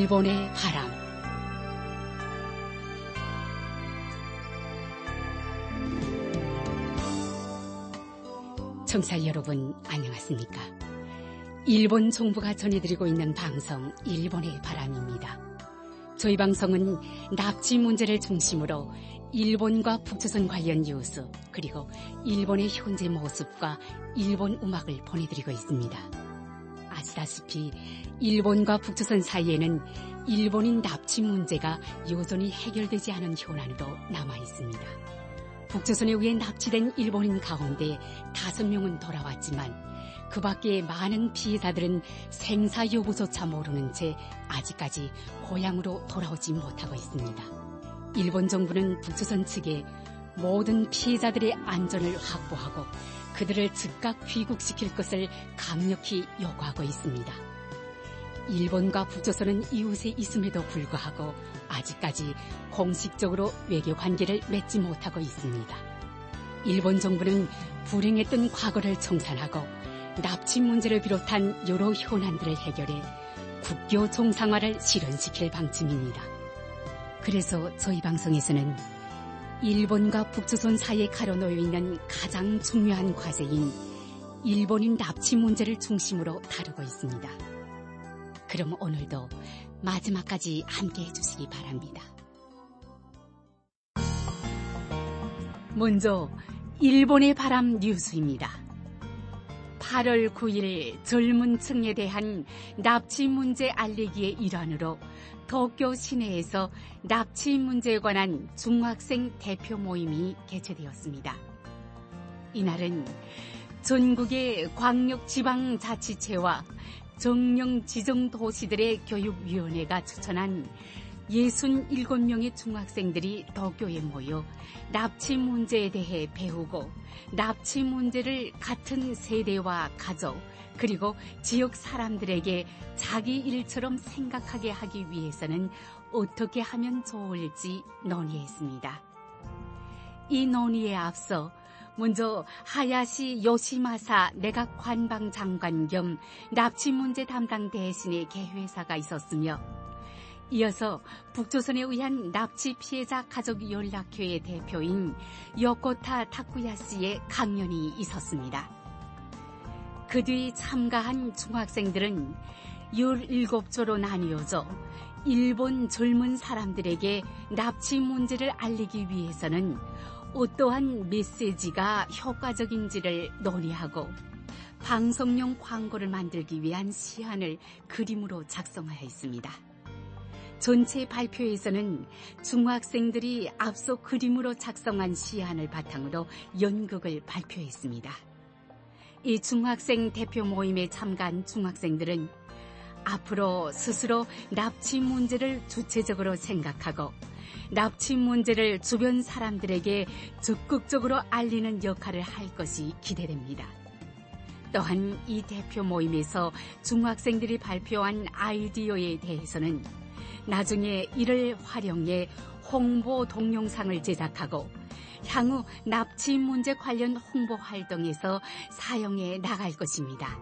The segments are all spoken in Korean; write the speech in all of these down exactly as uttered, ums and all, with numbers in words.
일본의 바람. 청취자 여러분, 안녕하십니까? 일본 정부가 전해드리고 있는 방송 일본의 바람입니다. 저희 방송은 납치 문제를 중심으로 일본과 북조선 관련 뉴스, 그리고 일본의 현재 모습과 일본 음악을 보내드리고 있습니다. 아시다시피 일본과 북조선 사이에는 일본인 납치 문제가 여전히 해결되지 않은 현안으로 남아있습니다. 북조선에 의해 납치된 일본인 가운데 다섯 명은 돌아왔지만 그 밖에 많은 피해자들은 생사 여부조차 모르는 채 아직까지 고향으로 돌아오지 못하고 있습니다. 일본 정부는 북조선 측에 모든 피해자들의 안전을 확보하고 그들을 즉각 귀국시킬 것을 강력히 요구하고 있습니다. 일본과 북조선은 이웃에 있음에도 불구하고 아직까지 공식적으로 외교 관계를 맺지 못하고 있습니다. 일본 정부는 불행했던 과거를 청산하고 납치 문제를 비롯한 여러 현안들을 해결해 국교 정상화를 실현시킬 방침입니다. 그래서 저희 방송에서는 일본과 북조선 사이에 가려놓여 있는 가장 중요한 과제인 일본인 납치 문제를 중심으로 다루고 있습니다. 그럼 오늘도 마지막까지 함께해 주시기 바랍니다. 먼저 일본의 바람 뉴스입니다. 팔월 구일 젊은 층에 대한 납치 문제 알리기의 일환으로 도쿄 시내에서 납치 문제에 관한 중학생 대표 모임이 개최되었습니다. 이날은 전국의 광역지방자치체와 정령 지정도시들의 교육위원회가 추천한 육십칠 명의 중학생들이 도쿄에 모여 납치 문제에 대해 배우고 납치 문제를 같은 세대와 가족 그리고 지역 사람들에게 자기 일처럼 생각하게 하기 위해서는 어떻게 하면 좋을지 논의했습니다. 이 논의에 앞서 먼저 하야시 요시마사 내각 관방장관 겸 납치 문제 담당 대신의 개회사가 있었으며 이어서 북조선에 의한 납치 피해자 가족 연락회의 대표인 요코타 타쿠야 씨의 강연이 있었습니다. 그 뒤 참가한 중학생들은 열일곱 조로 나뉘어져 일본 젊은 사람들에게 납치 문제를 알리기 위해서는 어떠한 메시지가 효과적인지를 논의하고 방송용 광고를 만들기 위한 시안을 그림으로 작성하였습니다. 전체 발표에서는 중학생들이 앞서 그림으로 작성한 시안을 바탕으로 연극을 발표했습니다. 이 중학생 대표 모임에 참가한 중학생들은 앞으로 스스로 납치 문제를 주체적으로 생각하고 납치 문제를 주변 사람들에게 적극적으로 알리는 역할을 할 것이 기대됩니다. 또한 이 대표 모임에서 중학생들이 발표한 아이디어에 대해서는 나중에 이를 활용해 홍보 동영상을 제작하고 향후 납치 문제 관련 홍보 활동에서 사용해 나갈 것입니다.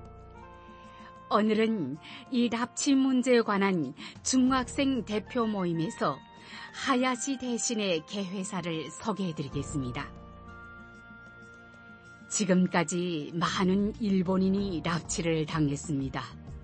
오늘은 이 납치 문제에 관한 중학생 대표 모임에서 하야시 대신의 개회사를 소개해드리겠습니다. 지금까지 많은 일본인이 납치를 당했습니다.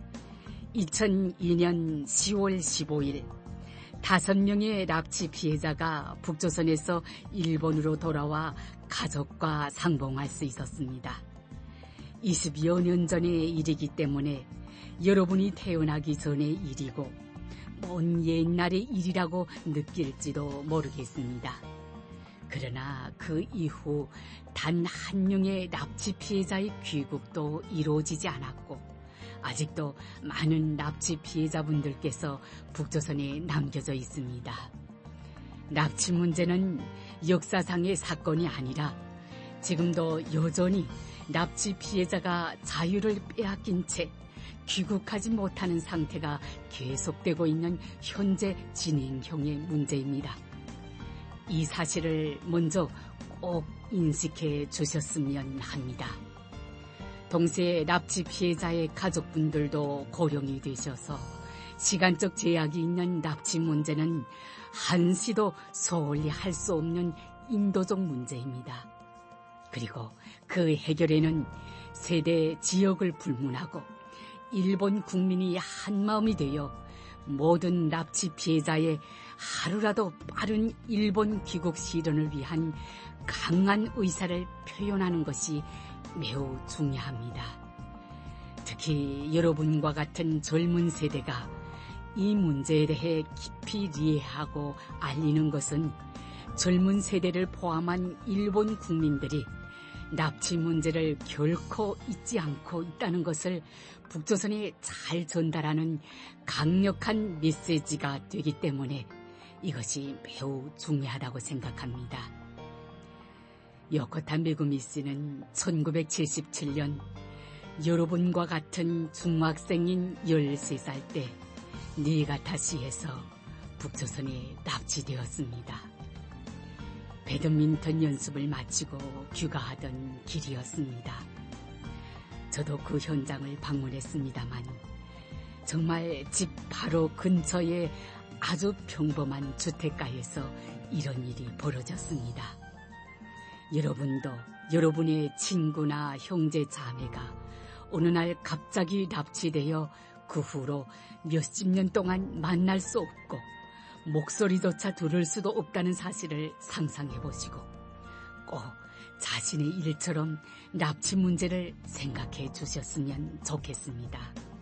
이천이년 시월 십오일 다섯 명의 납치 피해자가 북조선에서 일본으로 돌아와 가족과 상봉할 수 있었습니다. 이십여 년 전의 일이기 때문에 여러분이 태어나기 전의 일이고 먼 옛날의 일이라고 느낄지도 모르겠습니다. 그러나 그 이후 단 한 명의 납치 피해자의 귀국도 이루어지지 않았고 아직도 많은 납치 피해자분들께서 북조선에 남겨져 있습니다. 납치 문제는 역사상의 사건이 아니라 지금도 여전히 납치 피해자가 자유를 빼앗긴 채 귀국하지 못하는 상태가 계속되고 있는 현재 진행형의 문제입니다. 이 사실을 먼저 꼭 인식해 주셨으면 합니다. 동시에 납치 피해자의 가족분들도 고령이 되셔서 시간적 제약이 있는 납치 문제는 한시도 소홀히 할 수 없는 인도적 문제입니다. 그리고 그 해결에는 세대 지역을 불문하고 일본 국민이 한마음이 되어 모든 납치 피해자의 하루라도 빠른 일본 귀국 실현을 위한 강한 의사를 표현하는 것이 매우 중요합니다. 특히 여러분과 같은 젊은 세대가 이 문제에 대해 깊이 이해하고 알리는 것은 젊은 세대를 포함한 일본 국민들이 납치 문제를 결코 잊지 않고 있다는 것을 북조선에 잘 전달하는 강력한 메시지가 되기 때문에 이것이 매우 중요하다고 생각합니다. 요코타 메구미 씨는 천구백칠십칠 년 여러분과 같은 중학생인 열세 살 때 니가타시에서 북조선에 납치되었습니다. 배드민턴 연습을 마치고 귀가하던 길이었습니다. 저도 그 현장을 방문했습니다만 정말 집 바로 근처의 아주 평범한 주택가에서 이런 일이 벌어졌습니다. 여러분도 여러분의 친구나 형제 자매가 어느 날 갑자기 납치되어 그 후로 몇십 년 동안 만날 수 없고 목소리조차 들을 수도 없다는 사실을 상상해 보시고 꼭 자신의 일처럼 납치 문제를 생각해 주셨으면 좋겠습니다.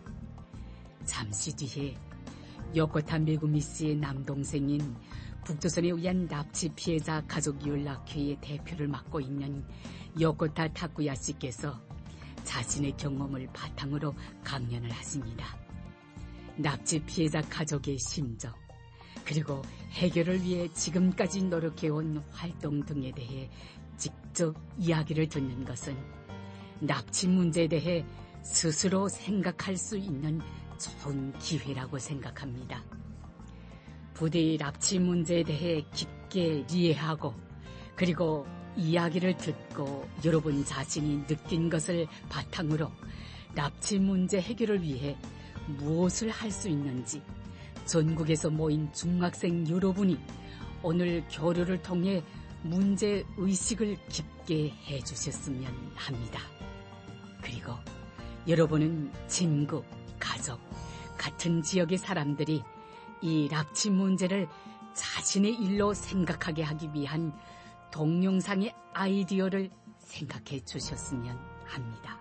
잠시 뒤에 요코타 메구미 씨의 남동생인 북조선에 의한 납치 피해자 가족 연락회의 대표를 맡고 있는 요코타 타쿠야 씨께서 자신의 경험을 바탕으로 강연을 하십니다. 납치 피해자 가족의 심정, 그리고 해결을 위해 지금까지 노력해온 활동 등에 대해 직접 이야기를 듣는 것은 납치 문제에 대해 스스로 생각할 수 있는 좋은 기회라고 생각합니다. 부디 납치 문제에 대해 깊게 이해하고 그리고 이야기를 듣고 여러분 자신이 느낀 것을 바탕으로 납치 문제 해결을 위해 무엇을 할 수 있는지 전국에서 모인 중학생 여러분이 오늘 교류를 통해 문제 의식을 깊게 해주셨으면 합니다. 그리고 여러분은 친구, 가족, 같은 지역의 사람들이 이 납치 문제를 자신의 일로 생각하게 하기 위한 동영상의 아이디어를 생각해 주셨으면 합니다.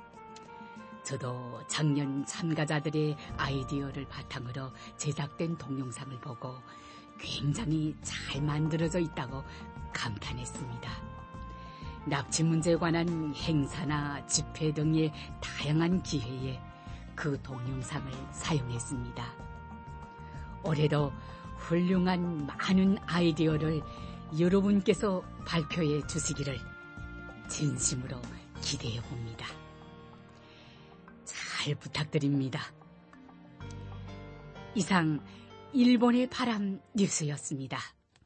저도 작년 참가자들의 아이디어를 바탕으로 제작된 동영상을 보고 굉장히 잘 만들어져 있다고 감탄했습니다. 납치 문제에 관한 행사나 집회 등의 다양한 기회에 그 동영상을 사용했습니다. 올해도 훌륭한 많은 아이디어를 여러분께서 발표해 주시기를 진심으로 기대해 봅니다. 잘 부탁드립니다. 이상 일본의 바람 뉴스였습니다.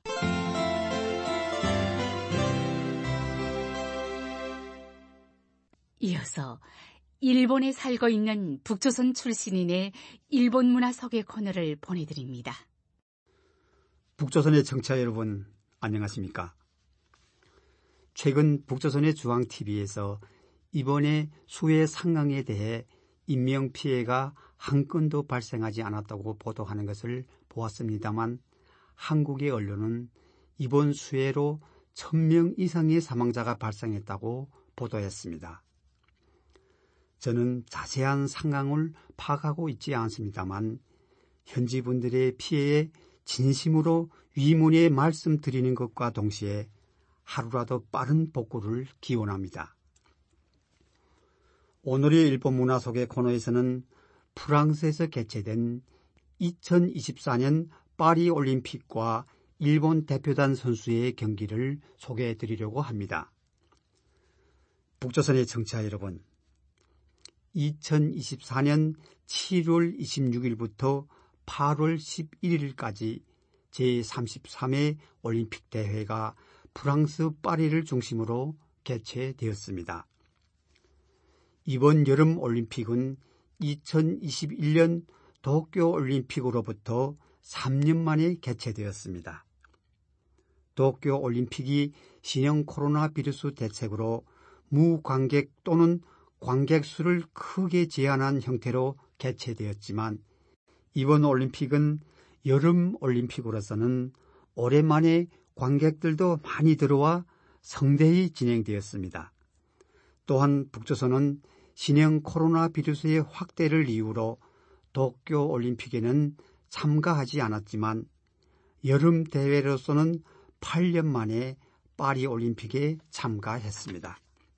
이어서 일본에 살고 있는 북조선 출신인의 일본 문화 소개 코너를 보내드립니다. 북조선의 청취자 여러분, 안녕하십니까? 최근 북조선의 중앙티비에서 이번에 수해 상강에 대해 인명피해가 한 건도 발생하지 않았다고 보도하는 것을 보았습니다만 한국의 언론은 이번 수해로 천 명 이상의 사망자가 발생했다고 보도했습니다. 저는 자세한 상황을 파악하고 있지 않습니다만 현지 분들의 피해에 진심으로 위문의 말씀드리는 것과 동시에 하루라도 빠른 복구를 기원합니다. 오늘의 일본 문화 소개 코너에서는 프랑스에서 개최된 이천이십사 년 파리 올림픽과 일본 대표단 선수의 경기를 소개해 드리려고 합니다. 북조선의 청취자 여러분, 이천이십사 년 칠월 이십육일부터 팔월 십일일까지 제삼십삼 회 올림픽 대회가 프랑스 파리를 중심으로 개최되었습니다. 이번 여름 올림픽은 이천이십일 년 도쿄올림픽으로부터 삼 년 만에 개최되었습니다. 도쿄올림픽이 신형 코로나 바이러스 대책으로 무관객 또는 관객 수를 크게 제한한 형태로 개최되었지만 이번 올림픽은 여름 올림픽으로서는 오랜만에 관객들도 많이 들어와 성대히 진행되었습니다. 또한 북조선은 신형 코로나 바이러스의 확대를 이유로 도쿄올림픽에는 참가하지 않았지만 여름 대회로서는 팔 년 만에 파리올림픽에 참가했습니다.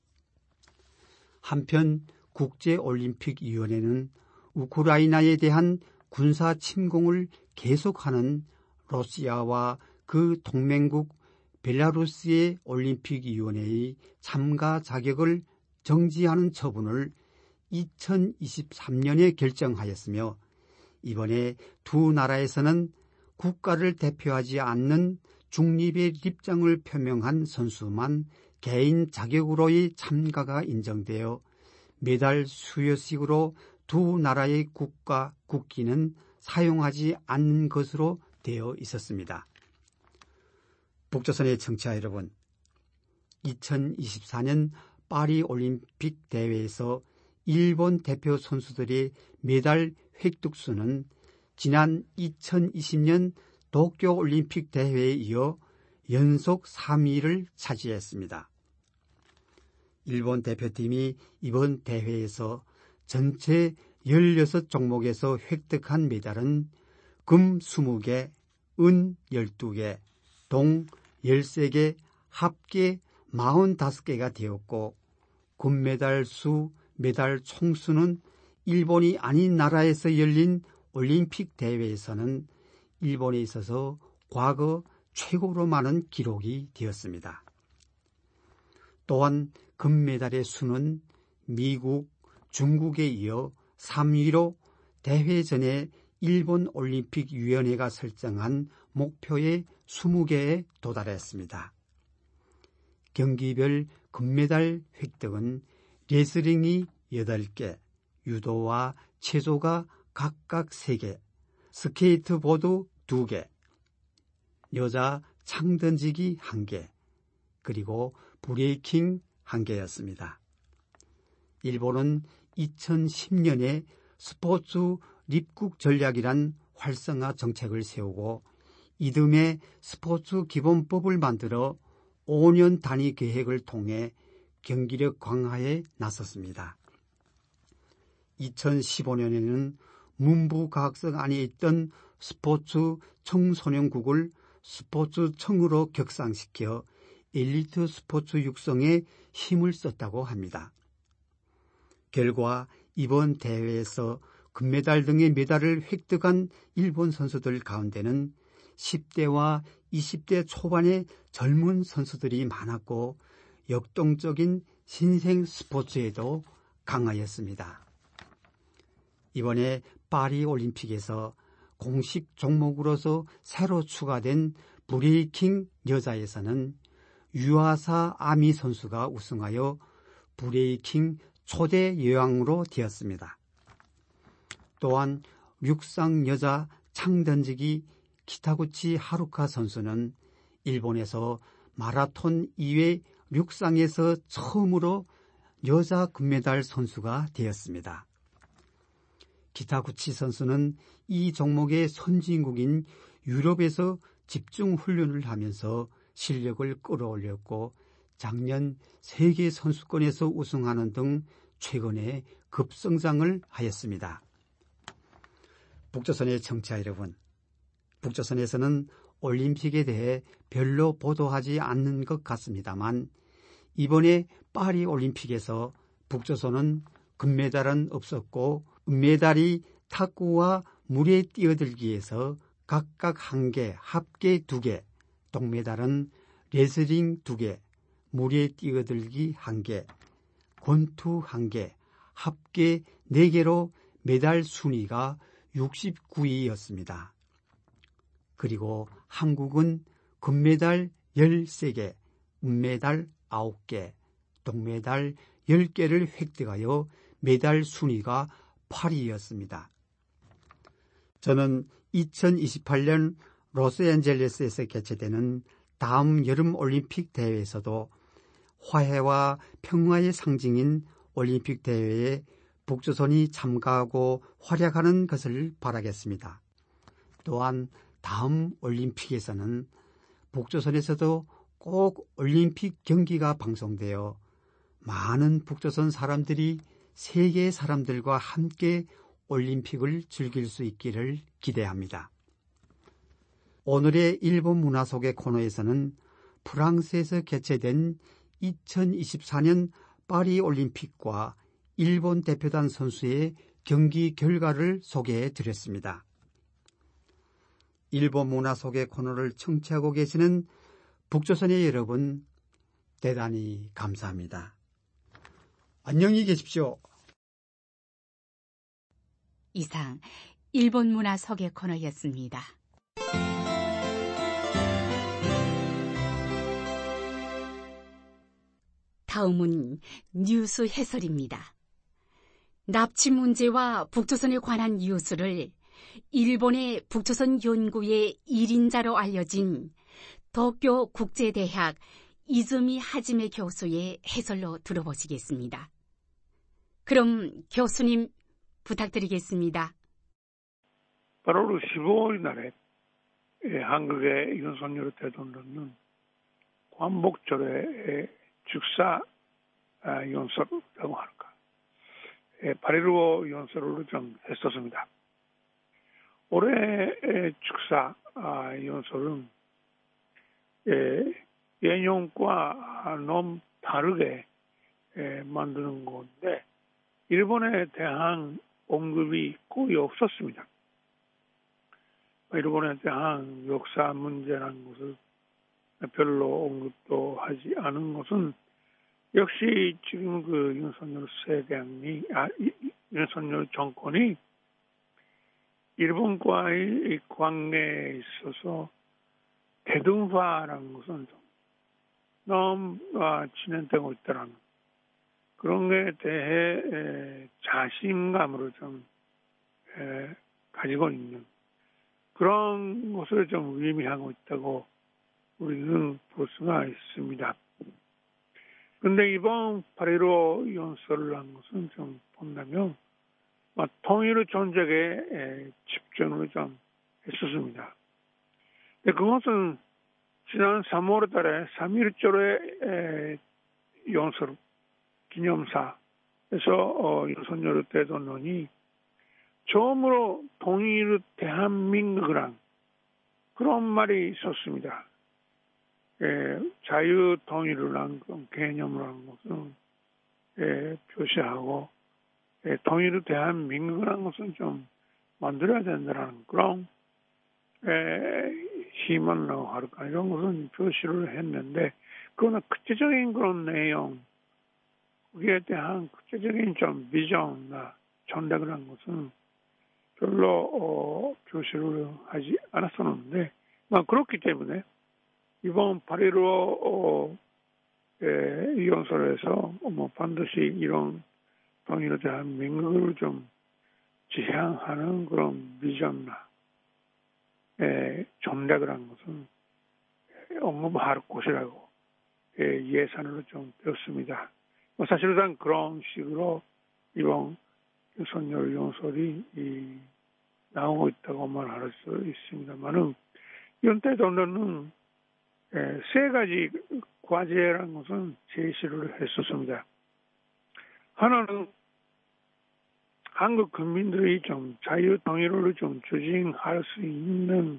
한편 국제올림픽위원회는 우크라이나에 대한 군사 침공을 계속하는 러시아와 그 동맹국 벨라루스의 올림픽위원회의 참가 자격을 정지하는 처분을 이천이십삼 년에 결정하였으며 이번에 두 나라에서는 국가를 대표하지 않는 중립의 입장을 표명한 선수만 개인 자격으로의 참가가 인정되어 메달 수여식으로 두 나라의 국가 국기는 사용하지 않는 것으로 되어 있었습니다. 북조선의 청취자 여러분, 이천이십사 년 파리올림픽 대회에서 일본 대표 선수들의 메달 획득수는 지난 이천이십 년 도쿄올림픽 대회에 이어 연속 삼 위를 차지했습니다. 일본 대표팀이 이번 대회에서 전체 열여섯 종목에서 획득한 메달은 금 이십 개, 은 열두 개, 동 열세 개, 합계 사십오 개가 되었고 금메달 수, 메달 총수는 일본이 아닌 나라에서 열린 올림픽 대회에서는 일본에 있어서 과거 최고로 많은 기록이 되었습니다. 또한 금메달의 수는 미국, 중국에 이어 삼 위로 대회 전에 일본 올림픽위원회가 설정한 목표의 이십 개에 도달했습니다. 경기별 금메달 획득은 레슬링이 여덟 개, 유도와 체조가 각각 세 개, 스케이트보드 두 개, 여자 창던지기 한 개, 그리고 브레이킹 한 개였습니다. 일본은 이천십 년에 스포츠 입국 전략이란 활성화 정책을 세우고 이듬해 스포츠 기본법을 만들어 오 년 단위 계획을 통해 경기력 강화에 나섰습니다. 이천십오 년에는 문부과학성 안에 있던 스포츠 청소년국을 스포츠청으로 격상시켜 엘리트 스포츠 육성에 힘을 썼다고 합니다. 결과 이번 대회에서 금메달 등의 메달을 획득한 일본 선수들 가운데는 십 대와 이십 대 초반의 젊은 선수들이 많았고 역동적인 신생 스포츠에도 강하였습니다. 이번에 파리올림픽에서 공식 종목으로서 새로 추가된 브레이킹 여자에서는 유아사 아미 선수가 우승하여 브레이킹 초대 여왕으로 되었습니다. 또한 육상 여자 창던지기 키타구치 하루카 선수는 일본에서 마라톤 이외 육상에서 처음으로 여자 금메달 선수가 되었습니다. 키타구치 선수는 이 종목의 선진국인 유럽에서 집중 훈련을 하면서 실력을 끌어올렸고 작년 세계 선수권에서 우승하는 등 최근에 급성장을 하였습니다. 북조선의 청취자 여러분, 북조선에서는 올림픽에 대해 별로 보도하지 않는 것 같습니다만 이번에 파리올림픽에서 북조선은 금메달은 없었고 은메달이 탁구와 물에 뛰어들기에서 각각 한 개, 합계 두 개, 동메달은 레슬링 두 개, 물에 뛰어들기 한 개, 권투 한 개, 합계 네 개로 메달 순위가 육십구 위였습니다. 그리고 한국은 금메달 열세 개, 은메달 아홉 개, 동메달 열 개를 획득하여 메달 순위가 팔 위였습니다. 저는 이천이십팔 년 로스앤젤레스에서 개최되는 다음 여름 올림픽 대회에서도 화해와 평화의 상징인 올림픽 대회에 북조선이 참가하고 활약하는 것을 바라겠습니다. 또한 다음 올림픽에서는 북조선에서도 꼭 올림픽 경기가 방송되어 많은 북조선 사람들이 세계 사람들과 함께 올림픽을 즐길 수 있기를 기대합니다. 오늘의 일본 문화 속의 코너에서는 프랑스에서 개최된 이천이십사 년 파리 올림픽과 일본 대표단 선수의 경기 결과를 소개해 드렸습니다. 일본 문화 속의 코너를 청취하고 계시는 북조선의 여러분, 대단히 감사합니다. 안녕히 계십시오. 이상 일본 문화 소개 코너였습니다. 다음은 뉴스 해설입니다. 납치 문제와 북조선에 관한 뉴스를 일본의 북조선 연구의 일인자로 알려진 도쿄 국제대학 이즈미 하지메 교수의 해설로 들어보시겠습니다. 그럼 교수님 부탁드리겠습니다. 팔월 십오일 날에 한국의 윤석열 대통령은 광복절에 축사 연설이라고 할까, 팔일오 연설을 좀 했었습니다. 올해 축사 연설은 예년과 너무 다르게 만드는 건데 일본에 대한 언급이 거의 없었습니다. 일본에 대한 역사 문제라는 것을 별로 언급도 하지 않은 것은 역시 지금 그 윤석열 세대이, 아, 윤석열 정권이 일본과의 관계에 있어서 대등화라는 것은 좀 너무 진행되고 있다는 그런 것에 대해 자신감으로 좀 가지고 있는 그런 것을 좀 의미하고 있다고 우리는 볼 수가 있습니다. 그런데 이번 팔일오 연설을 한 것은 좀 본다면 통일의 전쟁에 집중을 좀 했었습니다. 그것은 지난 삼월 달에 삼일절의 연설 기념사에서 어, 윤석열 대통령이 처음으로 통일의 대한민국이란 그런 말이 있었습니다. 예, 자유통일이라는 개념이라는 것은 예, 표시하고 예, 통일의 대한민국이라는 것은 좀 만들어야 된다는 그런 예, 희망이라고 할까 이런 것은 표시를 했는데 그러나 구체적인 그런 내용 그에 대한 구체적인 좀 비전이나 전략을 한 것은 별로 어, 표시를 하지 않았었는데 뭐 그렇기 때문에 이번 팔일오 어, 예, 연설에서 뭐 반드시 이런 통일에 대한 민국을 좀 지향하는 그런 비전이나 예, 전략을 한 것은 언급할 것이라고 예, 예산으로 좀 되었습니다. 뭐 사실상 그런 식으로 이번 윤석열 연설이 이, 나오고 있다고 말할 수 있습니다만은 윤 대통령은 예, 세 가지 과제라는 것은 제시를 했었습니다. 하나는 한국 국민들이 좀 자유통일을 좀 추진할 수 있는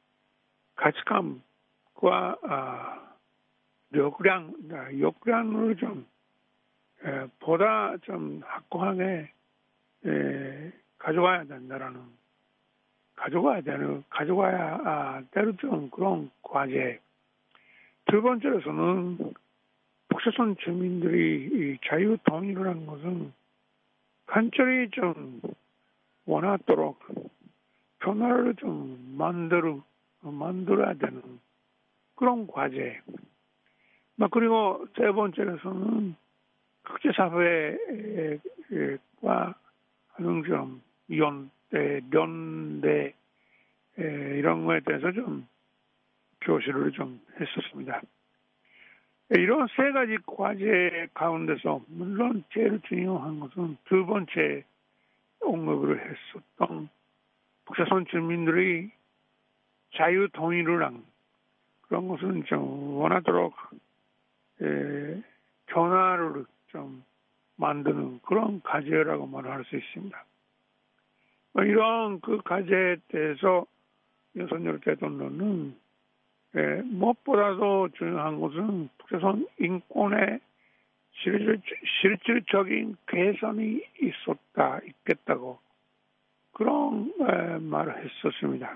가치관과 아, 역량, 역량을 좀 에, 보다 좀 확고하게 에, 가져가야 된다라는 가져가야 되는 가져가야 아, 될 좀 그런 과제. 두 번째로서는 북조선 주민들이 이 자유통일이라는 것은 간절히 좀 원하도록 변화를 좀 만들어, 만들어야 되는 그런 과제. 그리고 세 번째로서는 국제사회과 하는 좀 연, 때, 연대 이런 거에 대해서 좀 교실을 좀 했었습니다. 이런 세 가지 과제 가운데서 물론 제일 중요한 것은 두 번째 언급을 했었던 북조선 주민들의 자유 통일을 한 그런 것은 좀 원하도록 에, 변화를 좀 만드는 그런 과제라고 말할 수 있습니다. 이런 그 과제에 대해서 윤석열 대통령은 예, 무엇보다도 중요한 것은 북조선 인권의 실질, 실질적인 개선이 있었다, 있겠다고 그런 에, 말을 했었습니다.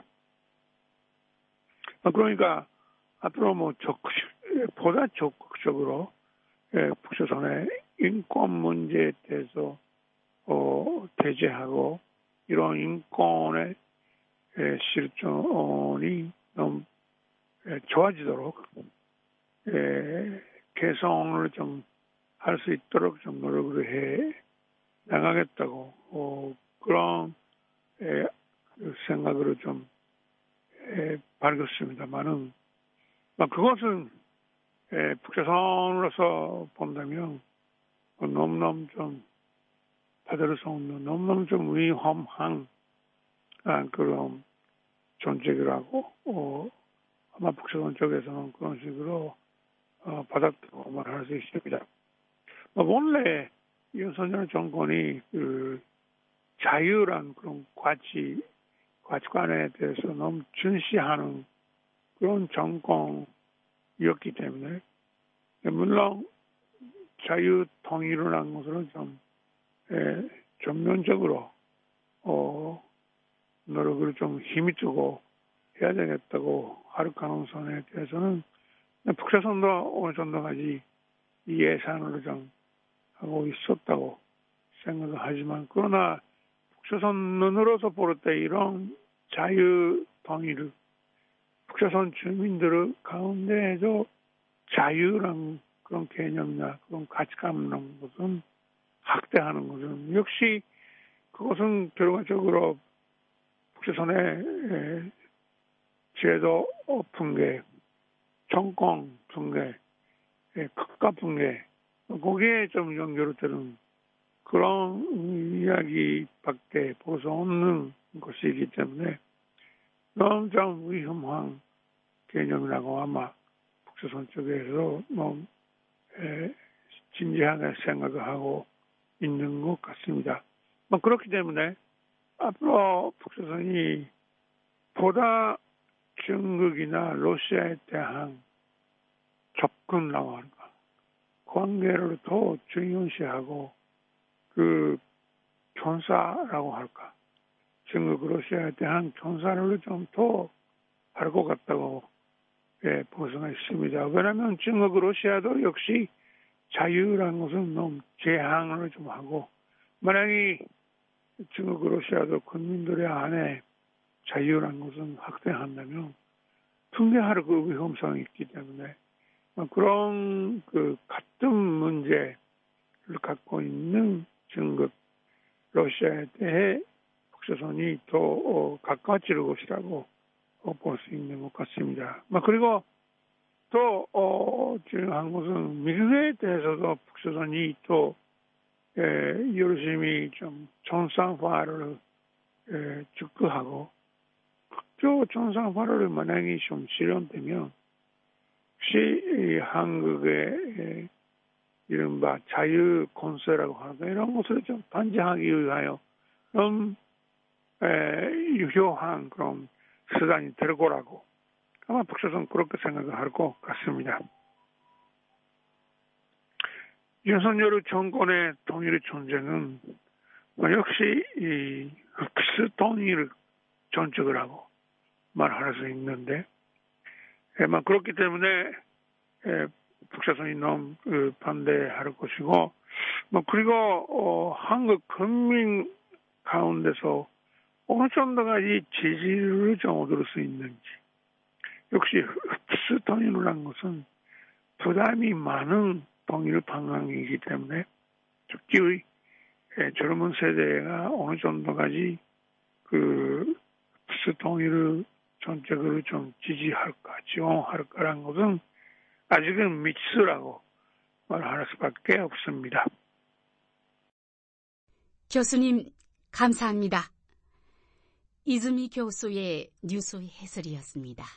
그러니까 앞으로 뭐 적극, 보다 적극적으로 예, 북조선의 인권 문제에 대해서 어, 대제하고 이런 인권의 예, 실존이 너무 예, 좋아지도록 예, 개선을 좀 할 수 있도록 좀 노력을 해 나가겠다고 어, 그런 예, 생각으로 좀 예, 밝혔습니다만은 그것은 예, 북조선으로서 본다면 너무너무 좀 받을 수 없는 너무너무 좀 위험한 아, 그런 존재라고 어, 아마 북조선 쪽에서는 그런 식으로 어, 받았다고 말할 수 있습니다. 원래 윤석열 정권이 그 자유란 그런 가치, 가치관에 대해서 너무 중시하는 그런 정권이었기 때문에 물론 자유 통일을 한 것으로 좀 에, 전면적으로 어, 노력을 좀 힘이 주고 해야 되겠다고 할 가능성에 대해서는 북조선도 어느 정도까지 이 예상을 좀 하고 있었다고 생각을 하지만 그러나 북조선 눈으로서 볼 때 이런 자유 통일을 북조선 주민들 가운데에도 자유라는 그런 개념이나 그런 가치관이라는 것은 확대하는 것은 역시 그것은 결과적으로 북조선의 제도 붕괴, 정권 붕괴, 국가 붕괴 거기에 좀 연결되는 그런 이야기밖에 볼 수 없는 것이기 때문에 너무 좀 위험한 개념이라고 아마 북조선 쪽에서 너무 진지하게 생각을 하고 있는 것 같습니다. 뭐 그렇기 때문에 앞으로 북조선이 보다 중국이나 러시아에 대한 접근이라고 할까 관계를 더 중요시하고 그 견사라고 할까 중국 러시아에 대한 견사를 좀 더 할 것 같다고 예, 볼 수가 있습니다. 왜냐하면 중국 러시아도 역시 자유라는 것은 너무 제한을 좀 하고 만약에 중국 러시아도 국민들의 안에 자유라는 것은 확대한다면 붕괴할 그 위험성이 있기 때문에 그런 그 같은 문제를 갖고 있는 중국 러시아에 대해 북조선이 더 어, 가까워질 것이라고 어, 볼 수 있는 것 같습니다. 그리고 또 어, 중요한 것은 미국에 대해서도 북조선이 또 예, 열심히 좀 정상화를 예, 축구하고 그 정상화를 만약에 좀 실현되면 혹시 한국의 이른바 자유 건설이라고 하는 이런 것을 좀 단죄하기 위하여 좀 유효한 그런 수단이 될 거라고 아마 북조선 그렇게 생각을 할 것 같습니다. 윤석열 정권의 통일 전쟁은 역시 이 흑수 통일을 전적을 하고 말할 수 있는데 그렇기 때문에 북조선이 너무 반대할 것이고 그리고 한국 국민 가운데서 어느 정도까지 지지를 좀 얻을 수 있는지 역시 흑수 통일을 한 것은 부담이 많은 통일 방향이기 때문에 특히 젊은 세대가 어느 정도까지 그 특수 통일을 전적으로 좀 지지할까, 지원할까라는 것은 아직은 미치라고 말할 수밖에 없습니다. 교수님, 감사합니다. 이즈미 교수의 뉴스 해설이었습니다.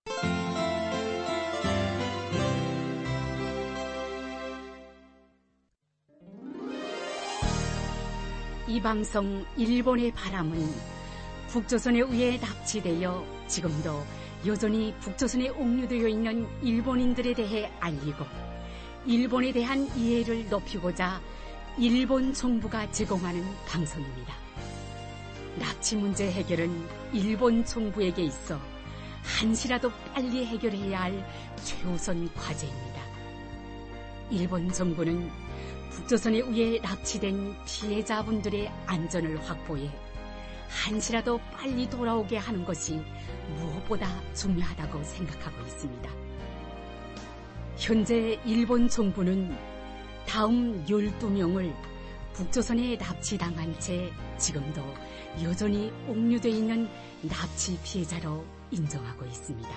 이 방송 일본의 바람은 북조선에 의해 납치되어 지금도 여전히 북조선에 옥류되어 있는 일본인들에 대해 알리고 일본에 대한 이해를 높이고자 일본 정부가 제공하는 방송입니다. 납치 문제 해결은 일본 정부에게 있어 한시라도 빨리 해결해야 할 최우선 과제입니다. 일본 정부는 북조선에 의해 납치된 피해자분들의 안전을 확보해 한시라도 빨리 돌아오게 하는 것이 무엇보다 중요하다고 생각하고 있습니다. 현재 일본 정부는 다음 열두 명을 북조선에 납치당한 채 지금도 여전히 옥류되어 있는 납치 피해자로 인정하고 있습니다.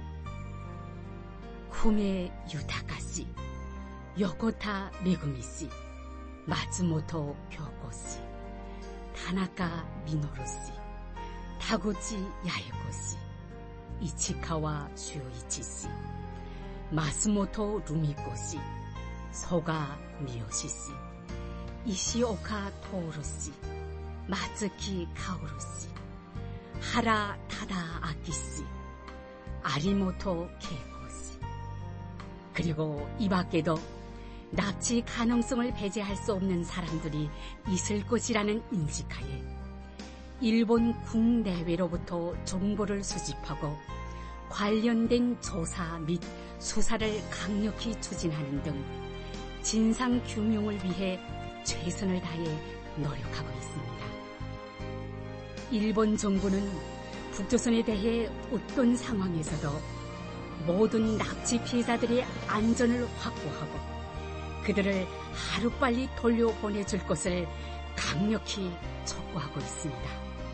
후메 유타카 씨, 요코타 메구미 씨, 마츠모토 교코 씨, 타나카 미노루 씨, 타구치 야에코 씨, 이치카와 슈요이치 씨, 마스모토 루미코 씨, 소가 미요시 씨, 이시오카 토오루 씨, 마츠키 카오루 씨, 하라 타다 아키 씨, 아리모토 케이코 씨, 그리고 이 밖에도 납치 가능성을 배제할 수 없는 사람들이 있을 것이라는 인식하에 일본 국내외로부터 정보를 수집하고 관련된 조사 및 수사를 강력히 추진하는 등 진상규명을 위해 최선을 다해 노력하고 있습니다. 일본 정부는 북조선에 대해 어떤 상황에서도 모든 납치 피해자들의 안전을 확보하고 그들을 하루빨리 돌려보내줄 것을 강력히 촉구하고 있습니다.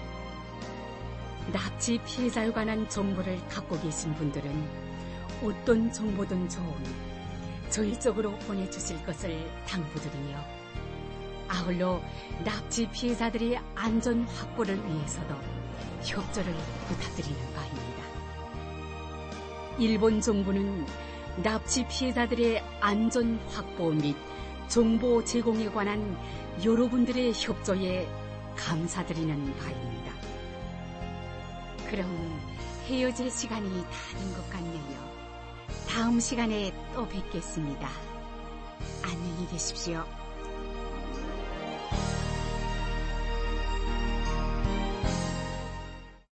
납치 피해자에 관한 정보를 갖고 계신 분들은 어떤 정보든 좋으니 저희 쪽으로 보내주실 것을 당부드리며 아울러 납치 피해자들의 안전 확보를 위해서도 협조를 부탁드리는 바입니다. 일본 정부는 납치 피해자들의 안전 확보 및 정보 제공에 관한 여러분들의 협조에 감사드리는 바입니다. 그럼 헤어질 시간이 다 된 것 같네요. 다음 시간에 또 뵙겠습니다. 안녕히 계십시오.